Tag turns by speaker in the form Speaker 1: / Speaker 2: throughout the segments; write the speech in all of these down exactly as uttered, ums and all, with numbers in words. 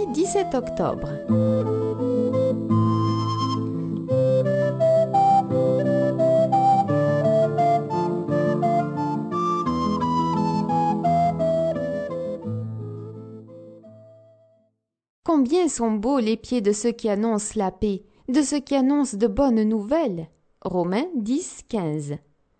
Speaker 1: dix-sept octobre. Combien sont beaux les pieds de ceux qui annoncent la paix, de ceux qui annoncent de bonnes nouvelles. Romains dix, quinze.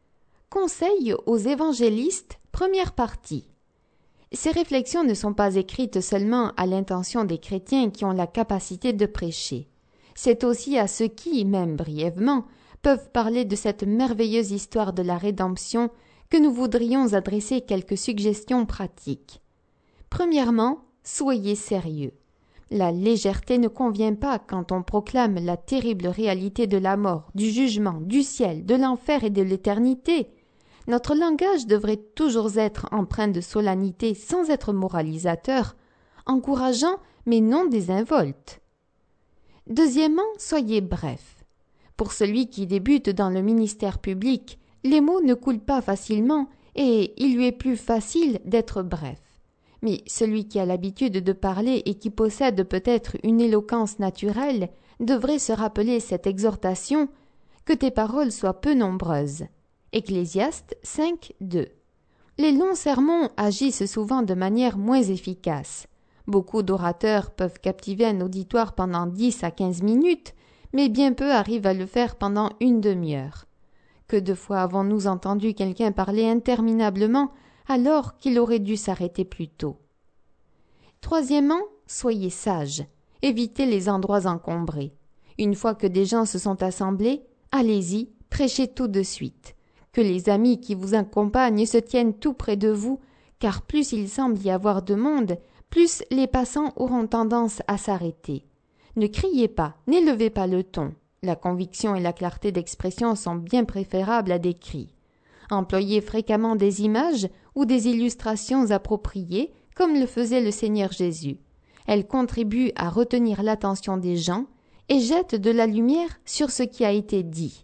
Speaker 1: Conseil aux évangélistes, première partie. Ces réflexions ne sont pas écrites seulement à l'intention des chrétiens qui ont la capacité de prêcher. C'est aussi à ceux qui, même brièvement, peuvent parler de cette merveilleuse histoire de la rédemption que nous voudrions adresser quelques suggestions pratiques. Premièrement, soyez sérieux. La légèreté ne convient pas quand on proclame la terrible réalité de la mort, du jugement, du ciel, de l'enfer et de l'éternité. Notre langage devrait toujours être empreint de solennité sans être moralisateur, encourageant mais non désinvolte. Deuxièmement, soyez bref. Pour celui qui débute dans le ministère public, les mots ne coulent pas facilement et il lui est plus facile d'être bref. Mais celui qui a l'habitude de parler et qui possède peut-être une éloquence naturelle devrait se rappeler cette exhortation « Que tes paroles soient peu nombreuses ». Ecclésiaste cinq, deux. Les longs sermons agissent souvent de manière moins efficace. Beaucoup d'orateurs peuvent captiver un auditoire pendant dix à quinze minutes, mais bien peu arrivent à le faire pendant une demi-heure. Que de fois avons-nous entendu quelqu'un parler interminablement alors qu'il aurait dû s'arrêter plus tôt. Troisièmement, soyez sages. Évitez les endroits encombrés. Une fois que des gens se sont assemblés, allez-y, prêchez tout de suite. Que les amis qui vous accompagnent se tiennent tout près de vous, car plus il semble y avoir de monde, plus les passants auront tendance à s'arrêter. Ne criez pas, n'élevez pas le ton. La conviction et la clarté d'expression sont bien préférables à des cris. Employez fréquemment des images ou des illustrations appropriées, comme le faisait le Seigneur Jésus. Elles contribuent à retenir l'attention des gens et jettent de la lumière sur ce qui a été dit.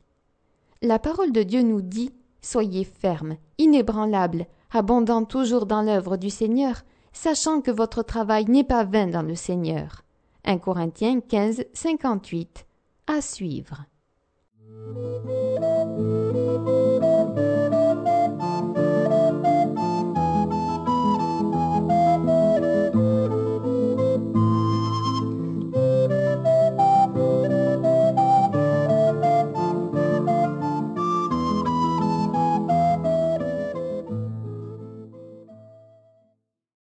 Speaker 1: La parole de Dieu nous dit « Soyez fermes, inébranlables, abondant toujours dans l'œuvre du Seigneur, sachant que votre travail n'est pas vain dans le Seigneur. » un Corinthiens quinze, cinquante-huit. À suivre.